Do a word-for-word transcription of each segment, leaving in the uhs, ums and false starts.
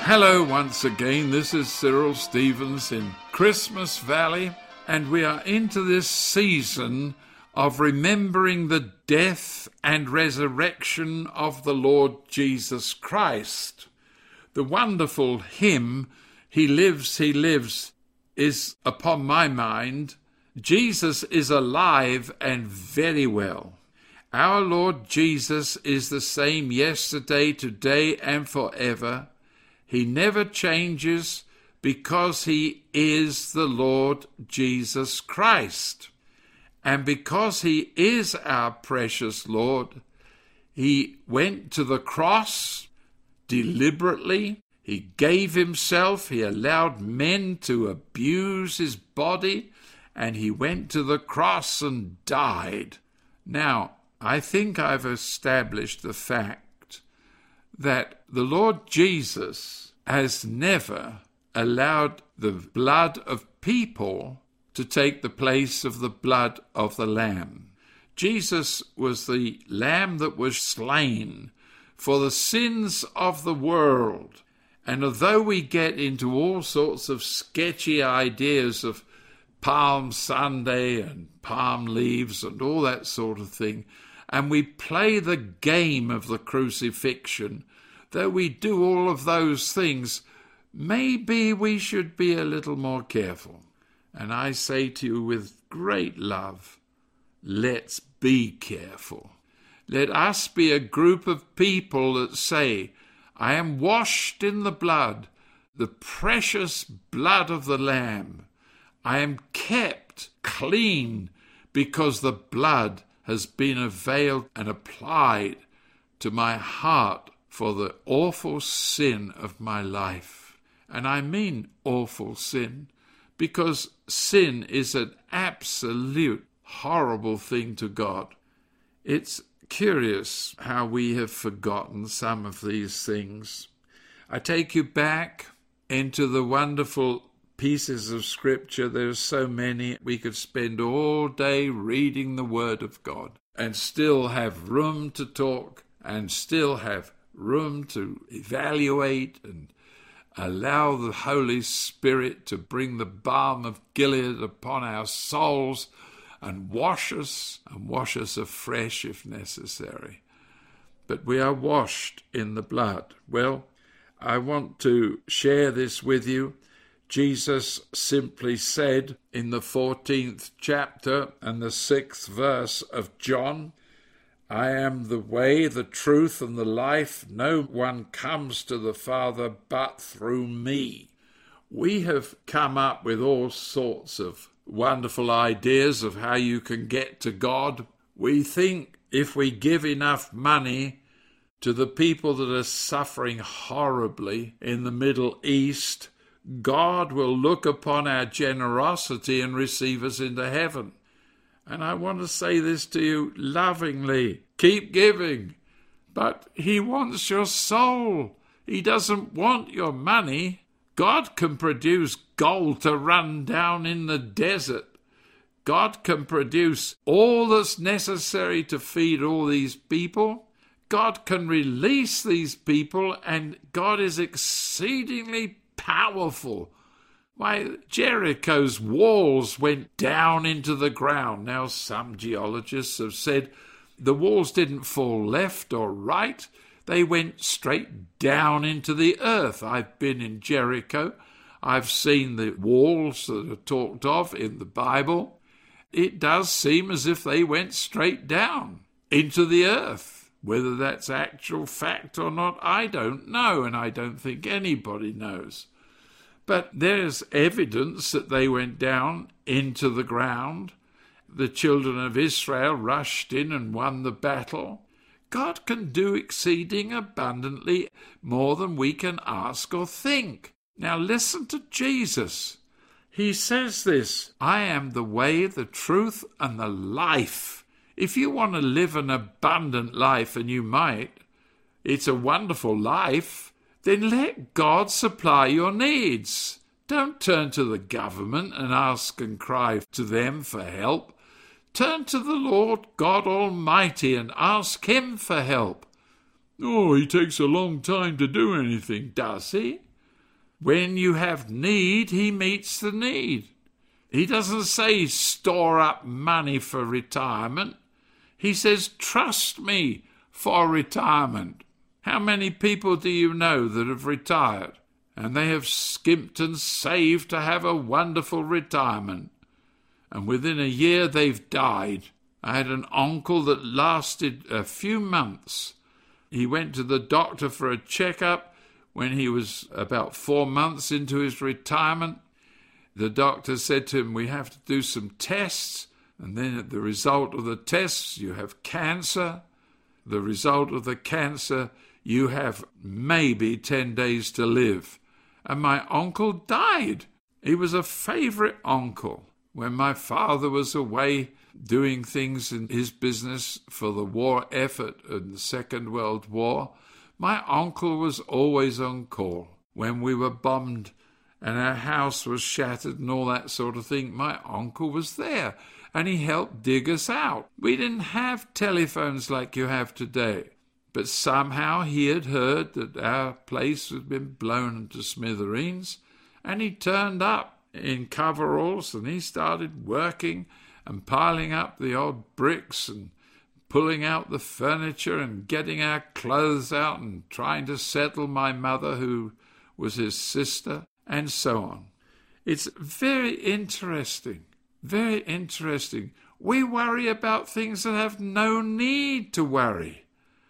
Hello once again, this is Cyril Stevens in Christmas Valley, and we are into this season of remembering the death and resurrection of the Lord Jesus Christ. The wonderful hymn, He Lives, He Lives, is upon my mind. Jesus is alive and very well. Our Lord Jesus is the same yesterday, today, and forever. He never changes because he is the Lord Jesus Christ. And because he is our precious Lord, he went to the cross deliberately. He gave himself. He allowed men to abuse his body, and he went to the cross and died. Now, I think I've established the fact that the Lord Jesus has never allowed the blood of people to take the place of the blood of the Lamb. Jesus was the Lamb that was slain for the sins of the world. And although we get into all sorts of sketchy ideas of Palm Sunday and palm leaves and all that sort of thing, and we play the game of the crucifixion, though we do all of those things, maybe we should be a little more careful. And I say to you with great love, let's be careful. Let us be a group of people that say, I am washed in the blood, the precious blood of the Lamb. I am kept clean because the blood has been availed and applied to my heart for the awful sin of my life. And I mean awful sin, because sin is an absolute horrible thing to God. It's curious how we have forgotten some of these things. I take you back into the wonderful pieces of Scripture. There's so many. We could spend all day reading the Word of God and still have room to talk and still have room to evaluate and allow the Holy Spirit to bring the balm of Gilead upon our souls and wash us and wash us afresh if necessary. But we are washed in the blood. Well, I want to share this with you. Jesus simply said in the fourteenth chapter and the sixth verse of John, I am the way, the truth, and the life. No one comes to the Father but through me. We have come up with all sorts of wonderful ideas of how you can get to God. We think if we give enough money to the people that are suffering horribly in the Middle East, God will look upon our generosity and receive us into heaven. And I want to say this to you lovingly. Keep giving. But he wants your soul. He doesn't want your money. God can produce gold to run down in the desert. God can produce all that's necessary to feed all these people. God can release these people, and God is exceedingly powerful. Why, Jericho's walls went down into the ground. Now, some geologists have said the walls didn't fall left or right. They went straight down into the earth. I've been in Jericho. I've seen the walls that are talked of in the Bible. It does seem as if they went straight down into the earth. Whether that's actual fact or not, I don't know, and I don't think anybody knows. But there's evidence that they went down into the ground. The children of Israel rushed in and won the battle. God can do exceeding abundantly more than we can ask or think. Now listen to Jesus. He says this, I am the way, the truth, and the life. If you want to live an abundant life, and you might, it's a wonderful life, then let God supply your needs. Don't turn to the government and ask and cry to them for help. Turn to the Lord God Almighty and ask him for help. Oh, he takes a long time to do anything, does he? When you have need, he meets the need. He doesn't say store up money for retirement. He says trust me for retirement. How many people do you know that have retired and they have skimped and saved to have a wonderful retirement, and within a year they've died? I had an uncle that lasted a few months. He went to the doctor for a checkup when he was about four months into his retirement. The doctor said to him, we have to do some tests, and then at the result of the tests, you have cancer. The result of the cancer, you have maybe ten days to live. And my uncle died. He was a favourite uncle. When my father was away doing things in his business for the war effort in the Second World War, my uncle was always on call. When we were bombed and our house was shattered and all that sort of thing, my uncle was there and he helped dig us out. We didn't have telephones like you have today, but somehow he had heard that our place had been blown into smithereens, and he turned up in coveralls and he started working and piling up the old bricks and pulling out the furniture and getting our clothes out and trying to settle my mother, who was his sister, and so on. It's very interesting, very interesting. We worry about things that have no need to worry.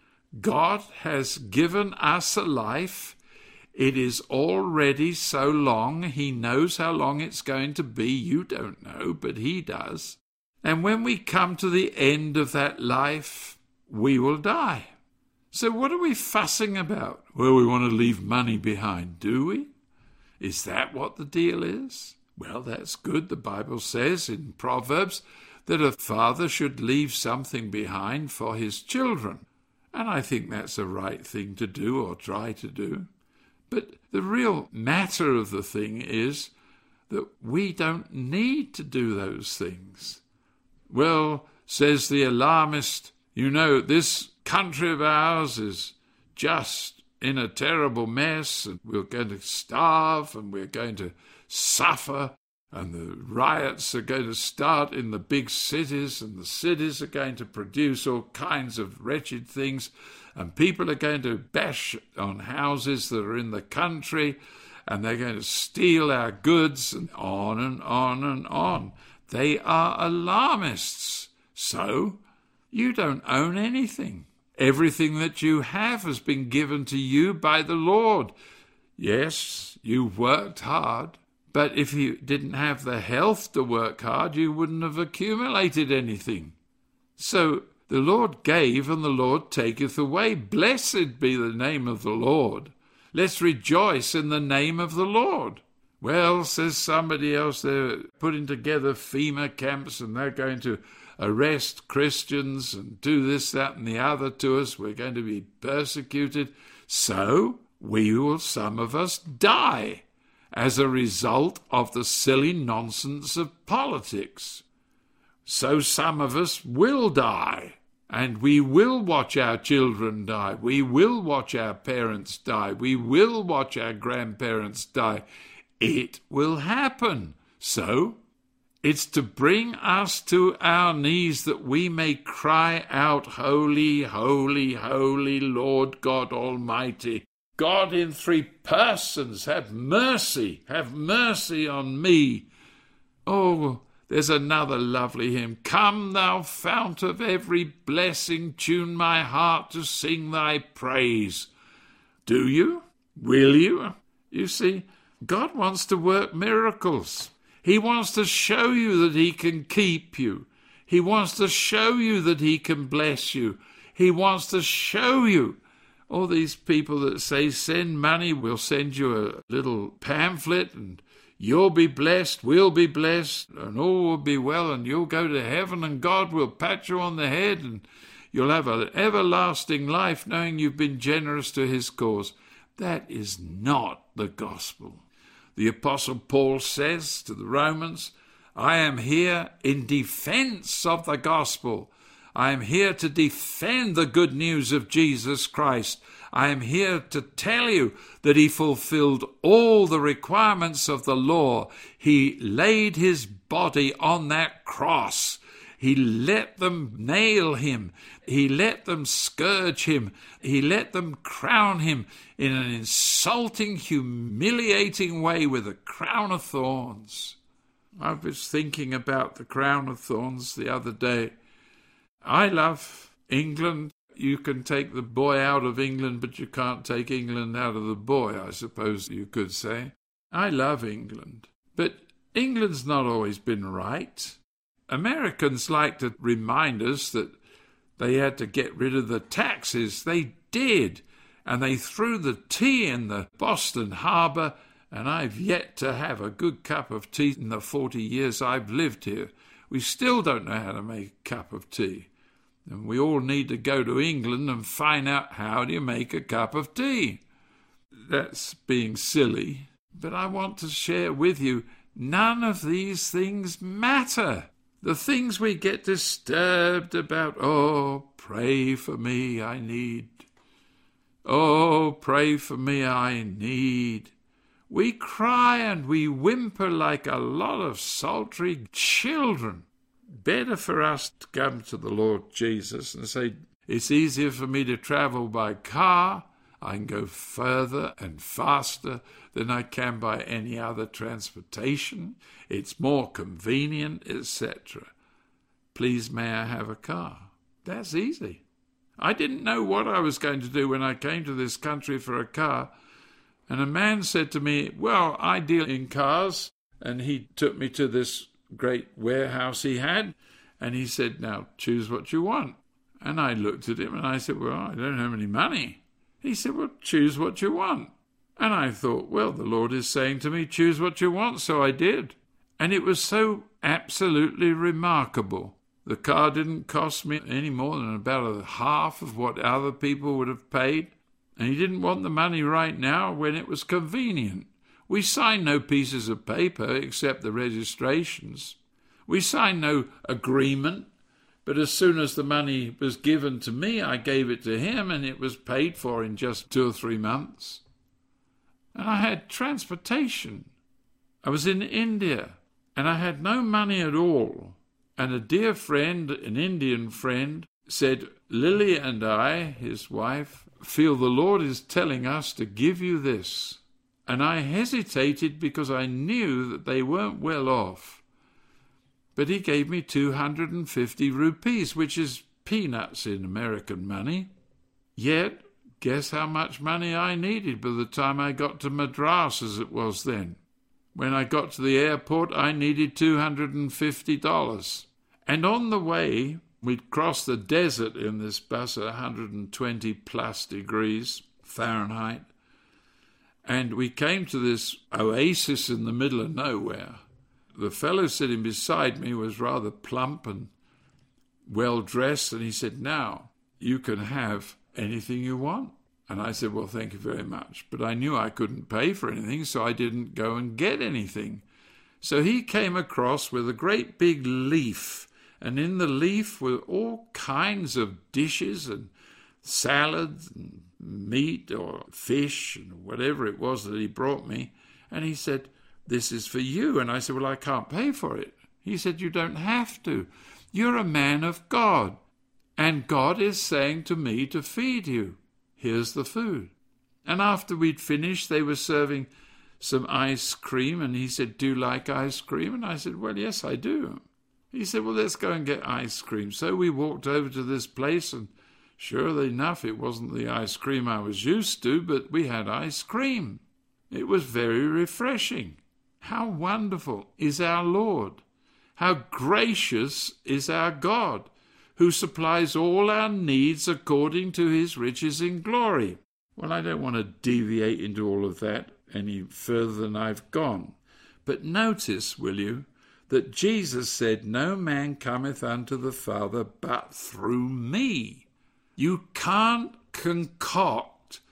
God has given us a life. It is already so long. He knows how long it's going to be. You don't know, but he does. And when we come to the end of that life, we will die. So what are we fussing about? Well, we want to leave money behind, do we? Is that what the deal is? Well, that's good. The Bible says in Proverbs that a father should leave something behind for his children. And I think that's a right thing to do, or try to do. But the real matter of the thing is that we don't need to do those things. Well, says the alarmist, you know, this country of ours is just in a terrible mess, and we're going to starve, and we're going to suffer, and the riots are going to start in the big cities, and the cities are going to produce all kinds of wretched things, and people are going to bash on houses that are in the country, and they're going to steal our goods, and on and on and on. They are alarmists. So, you don't own anything. Everything that you have has been given to you by the Lord. Yes, you've worked hard, but if you didn't have the health to work hard, you wouldn't have accumulated anything. So, the Lord gave and the Lord taketh away. Blessed be the name of the Lord. Let's rejoice in the name of the Lord. Well, says somebody else, they're putting together FEMA camps and they're going to arrest Christians and do this, that, and the other to us. We're going to be persecuted. So we will, some of us, die as a result of the silly nonsense of politics. So some of us will die, and we will watch our children die. We will watch our parents die. We will watch our grandparents die. It will happen. So, it's to bring us to our knees that we may cry out, Holy, holy, holy Lord God Almighty. God in three persons, have mercy, have mercy on me. Oh, there's another lovely hymn. Come, thou fount of every blessing, tune my heart to sing thy praise. Do you? Will you? You see, God wants to work miracles. He wants to show you that he can keep you. He wants to show you that he can bless you. He wants to show you. All these people that say, send money, we'll send you a little pamphlet, and you'll be blessed, we'll be blessed, and all will be well, and you'll go to heaven, and God will pat you on the head, and you'll have an everlasting life knowing you've been generous to his cause. That is not the gospel. The Apostle Paul says to the Romans, I am here in defense of the gospel. I am here to defend the good news of Jesus Christ. I am here to tell you that he fulfilled all the requirements of the law. He laid his body on that cross. He let them nail him. He let them scourge him. He let them crown him in an insulting, humiliating way with a crown of thorns. I was thinking about the crown of thorns the other day. I love England. You can take the boy out of England, but you can't take England out of the boy, I suppose you could say. I love England, but England's not always been right. Americans like to remind us that they had to get rid of the taxes. They did, and they threw the tea in the Boston Harbour, and I've yet to have a good cup of tea in the forty years I've lived here. We still don't know how to make a cup of tea. And we all need to go to England and find out how do you make a cup of tea. That's being silly, but I want to share with you, none of these things matter. The things we get disturbed about, oh, pray for me, I need. Oh, pray for me, I need. We cry and we whimper like a lot of sultry children. Better for us to come to the Lord Jesus and say, it's easier for me to travel by car. I can go further and faster than I can by any other transportation. It's more convenient, et cetera. Please, may I have a car? That's easy. I didn't know what I was going to do when I came to this country for a car. And a man said to me, well, I deal in cars. And he took me to this great warehouse he had, and he said, now choose what you want. And I looked at him and I said, well, I don't have any money. He said, well, choose what you want. And I thought, well, the Lord is saying to me, choose what you want, so I did. And it was so absolutely remarkable. The car didn't cost me any more than about a half of what other people would have paid, and he didn't want the money right now when it was convenient. We signed no pieces of paper except the registrations. We signed no agreement, but as soon as the money was given to me, I gave it to him, and it was paid for in just two or three months. And I had transportation. I was in India, and I had no money at all. And a dear friend, an Indian friend, said, Lily and I, his wife, feel the Lord is telling us to give you this. And I hesitated because I knew that they weren't well off. But he gave me two hundred fifty rupees, which is peanuts in American money. Yet, guess how much money I needed by the time I got to Madras, as it was then. When I got to the airport, I needed two hundred fifty dollars. And on the way, we'd crossed the desert in this bus at one hundred twenty plus degrees Fahrenheit. And we came to this oasis in the middle of nowhere. The fellow sitting beside me was rather plump and well-dressed, and he said, now, you can have anything you want. And I said, well, thank you very much. But I knew I couldn't pay for anything, so I didn't go and get anything. So he came across with a great big leaf, and in the leaf were all kinds of dishes and salads and meat or fish and whatever it was that he brought me. And he said, this is for you. And I said, well, I can't pay for it. He said, you don't have to. You're a man of God, and God is saying to me to feed you. Here's the food. And after we'd finished, they were serving some ice cream, and he said, do you like ice cream? And I said, well, yes, I do. He said, well, let's go and get ice cream. So we walked over to this place, and sure enough, it wasn't the ice cream I was used to, but we had ice cream. It was very refreshing. How wonderful is our Lord! How gracious is our God, who supplies all our needs according to his riches in glory. Well, I don't want to deviate into all of that any further than I've gone. But notice, will you, that Jesus said, no man cometh unto the Father but through me. You can't concoct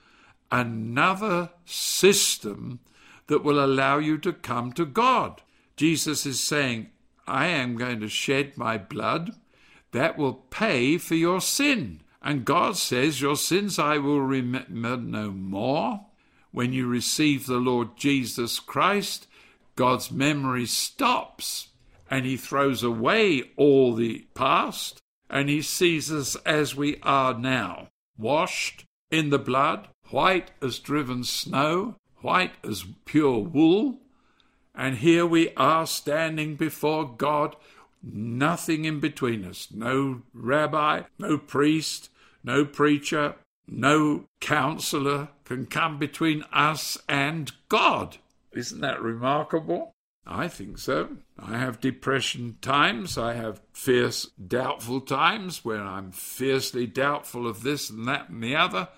another system that will allow you to come to God. Jesus is saying, I am going to shed my blood. that will pay for your sin. And God says, your sins I will remember no more. When you receive the Lord Jesus Christ, God's memory stops and he throws away all the past and he sees us as we are now, washed in the blood, white as driven snow, white as pure wool. And here we are standing before God, nothing in between us, no rabbi, no priest, no preacher, no counselor can come between us and God. Isn't that remarkable? I think so. I have depression times. I have fierce, doubtful times where I'm fiercely doubtful of this and that and the other.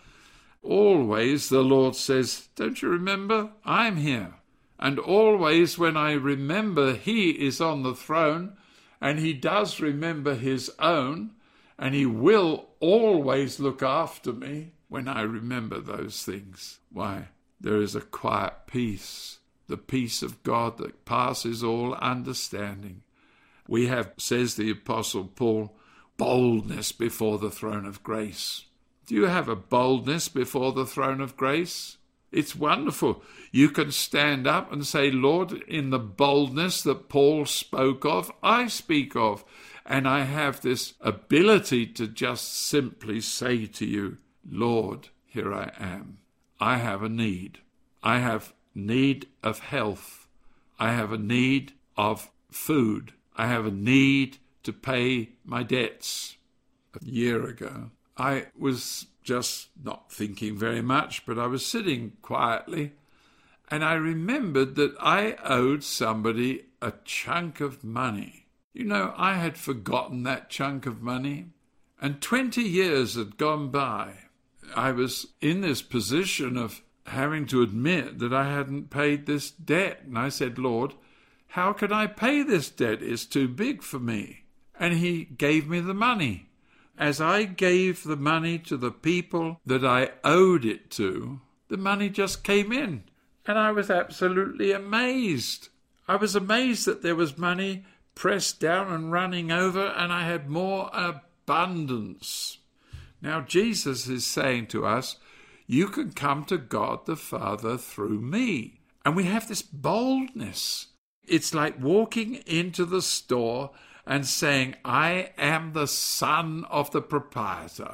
Always the Lord says, don't you remember? I'm here. And always when I remember he is on the throne, and he does remember his own, and he will always look after me when I remember those things. Why, there is a quiet peace, the peace of God that passes all understanding. We have, says the Apostle Paul, boldness before the throne of grace. Do you have a boldness before the throne of grace? It's wonderful. You can stand up and say, Lord, in the boldness that Paul spoke of, I speak of. And I have this ability to just simply say to you, Lord, here I am. I have a need. I have need of health. I have a need of food. I have a need to pay my debts. A year ago, I was just not thinking very much, but I was sitting quietly, and I remembered that I owed somebody a chunk of money. You know, I had forgotten that chunk of money, and twenty years had gone by. I was in this position of having to admit that I hadn't paid this debt, and I said, Lord, how can I pay this debt? It's too big for me. And he gave me the money. As I gave the money to the people that I owed it to, the money just came in. And I was absolutely amazed. I was amazed that there was money pressed down and running over, and I had more abundance. Now, Jesus is saying to us, you can come to God the Father through me. And we have this boldness. It's like walking into the store and saying, I am the son of the proprietor.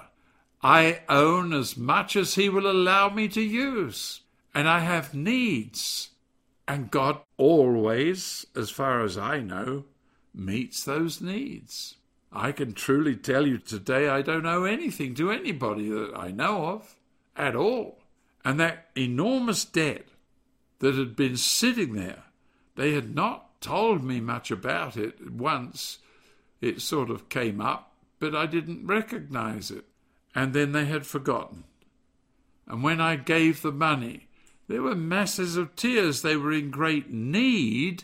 I own as much as he will allow me to use. And I have needs. And God always, as far as I know, meets those needs. I can truly tell you today I don't owe anything to anybody that I know of at all. And that enormous debt that had been sitting there, they had not told me much about it once. It sort of came up, but I didn't recognize it. And then they had forgotten. And when I gave the money, there were masses of tears. They were in great need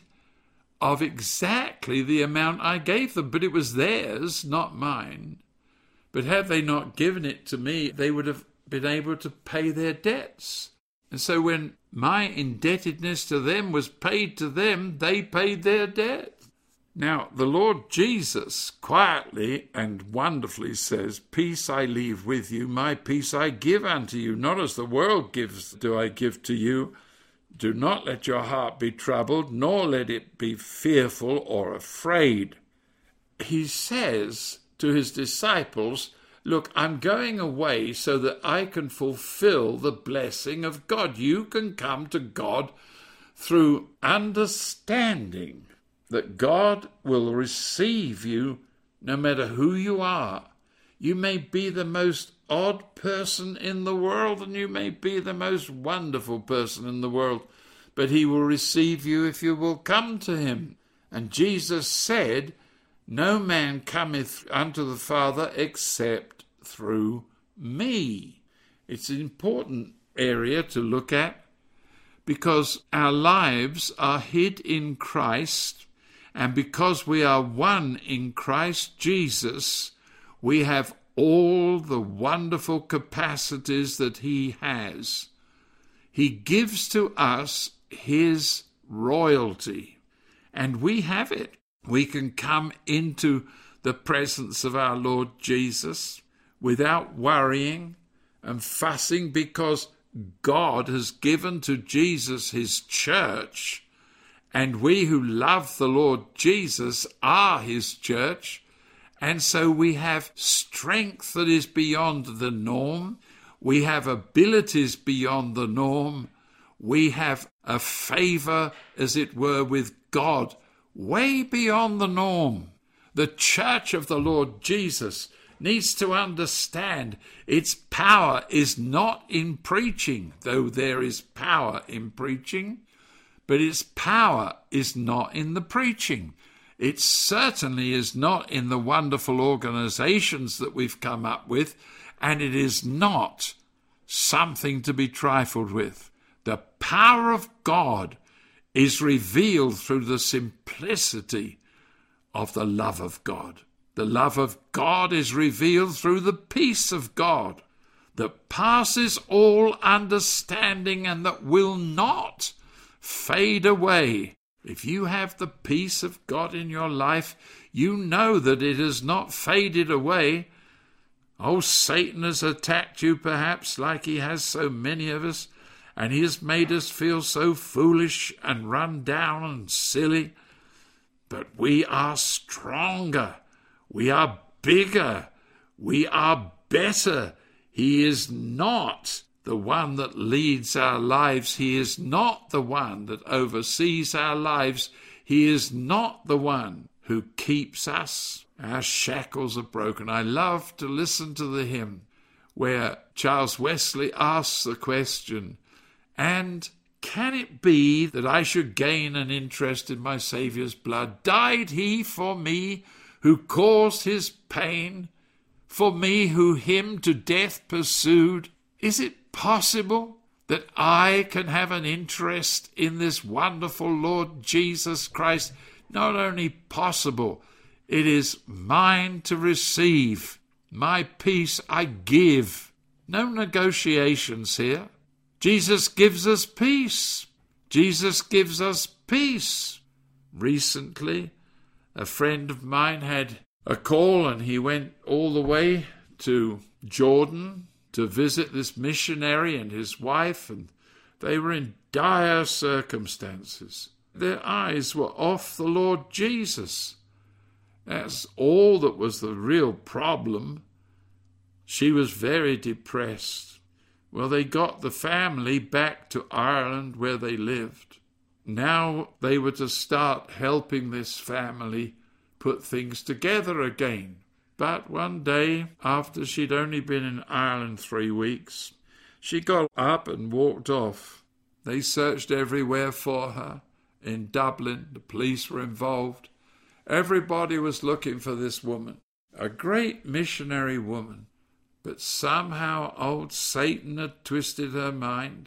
of exactly the amount I gave them, but it was theirs, not mine. But had they not given it to me, they would have been able to pay their debts. And so when my indebtedness to them was paid to them, they paid their debt. Now, the Lord Jesus quietly and wonderfully says, peace I leave with you, my peace I give unto you. Not as the world gives do I give to you. Do not let your heart be troubled, nor let it be fearful or afraid. He says to his disciples, look, I'm going away so that I can fulfill the blessing of God. You can come to God through understanding that God will receive you no matter who you are. You may be the most odd person in the world, and you may be the most wonderful person in the world, but he will receive you if you will come to him. And Jesus said, no man cometh unto the Father except through me. It's an important area to look at because our lives are hid in Christ, and because we are one in Christ Jesus, we have all the wonderful capacities that he has. He gives to us his royalty, and we have it. We can come into the presence of our Lord Jesus without worrying and fussing, because God has given to Jesus his church, and we who love the Lord Jesus are his church, and so we have strength that is beyond the norm. We have abilities beyond the norm. We have a favour, as it were, with God, way beyond the norm. The church of the Lord Jesus needs to understand its power is not in preaching, though there is power in preaching, but its power is not in the preaching. It certainly is not in the wonderful organizations that we've come up with, and it is not something to be trifled with. The power of God is revealed through the simplicity of the love of God. The love of God is revealed through the peace of God that passes all understanding and that will not fade away. If you have the peace of God in your life, you know that it has not faded away. Oh, Satan has attacked you perhaps like he has so many of us, and he has made us feel so foolish and run down and silly. But we are stronger. We are bigger. We are better. He is not the one that leads our lives. He is not the one that oversees our lives. He is not the one who keeps us. Our shackles are broken. I love to listen to the hymn where Charles Wesley asks the question, and can it be that I should gain an interest in my Saviour's blood? Died he for me who caused his pain, for me who him to death pursued? Is it possible that I can have an interest in this wonderful Lord Jesus Christ? Not only possible, it is mine to receive. My peace I give. No negotiations here. Jesus gives us peace. Jesus gives us peace. Recently, a friend of mine had a call, and he went all the way to Jordan to visit this missionary and his wife, and they were in dire circumstances. Their eyes were off the Lord Jesus. That's all that was the real problem. She was very depressed. Well, they got the family back to Ireland where they lived. Now they were to start helping this family put things together again. But one day, after she'd only been in Ireland three weeks, she got up and walked off. They searched everywhere for her. In Dublin, the police were involved. Everybody was looking for this woman, a great missionary woman. But somehow old Satan had twisted her mind.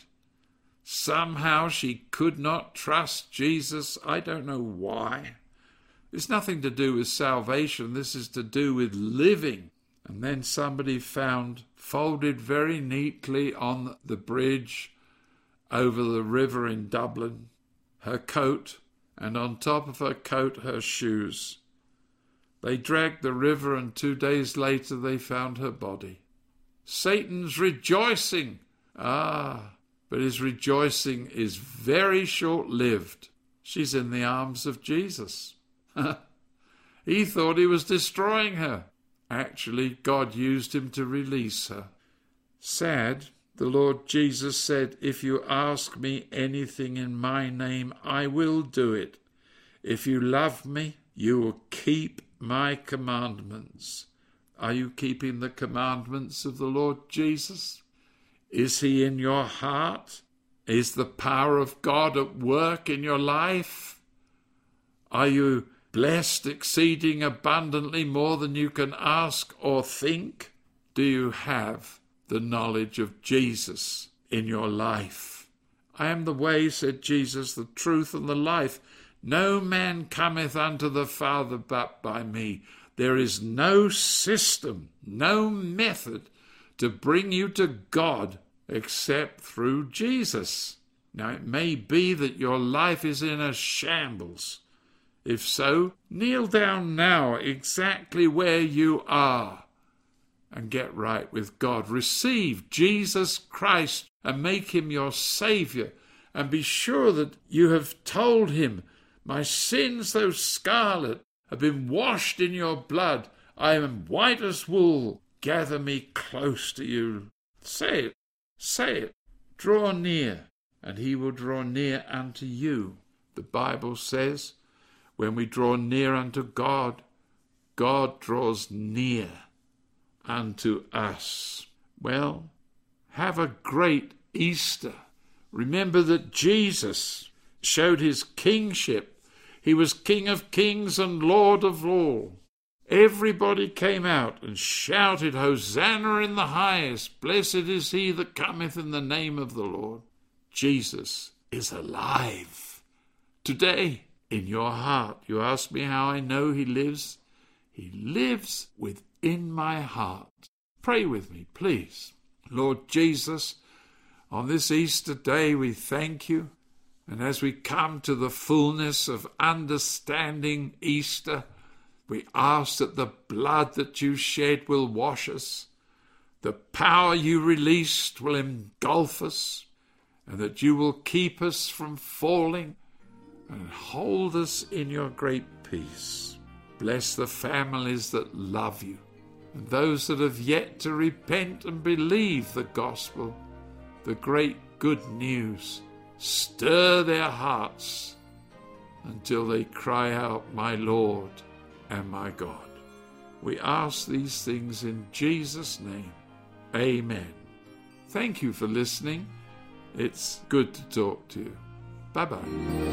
Somehow she could not trust Jesus. I don't know why. It's nothing to do with salvation. This is to do with living. And then somebody found, folded very neatly on the bridge over the river in Dublin, her coat, and on top of her coat, her shoes. They dragged the river, and two days later they found her body. Satan's rejoicing. Ah, but his rejoicing is very short-lived. She's in the arms of Jesus. He thought he was destroying her. Actually, God used him to release her. Sad, the Lord Jesus said, if you ask me anything in my name, I will do it. If you love me, you will keep my commandments. Are you keeping the commandments of the Lord Jesus? Is he in your heart? Is the power of God at work in your life? Are you blessed exceeding abundantly more than you can ask or think? Do you have the knowledge of Jesus in your life? I am the way, said Jesus, the truth and the life. No man cometh unto the Father but by me. There is no system, no method to bring you to God except through Jesus. Now, it may be that your life is in a shambles. If so, kneel down now exactly where you are and get right with God. Receive Jesus Christ and make him your Saviour, and be sure that you have told him, my sins, though scarlet, have been washed in your blood. I am white as wool. Gather me close to you. Say it, say it. Draw near, and he will draw near unto you. The Bible says, when we draw near unto God, God draws near unto us. Well, have a great Easter. Remember that Jesus showed his kingship. He was King of kings and Lord of all. Everybody came out and shouted, Hosanna in the highest. Blessed is he that cometh in the name of the Lord. Jesus is alive. Today, in your heart, you ask me how I know he lives. He lives within my heart. Pray with me, please. Lord Jesus, on this Easter day we thank you. And as we come to the fullness of understanding Easter, we ask that the blood that you shed will wash us, the power you released will engulf us, and that you will keep us from falling and hold us in your great peace. Bless the families that love you, and those that have yet to repent and believe the gospel, the great good news. Stir their hearts until they cry out, my Lord and my God. We ask these things in Jesus' name. Amen. Thank you for listening. It's good to talk to you. Bye-bye.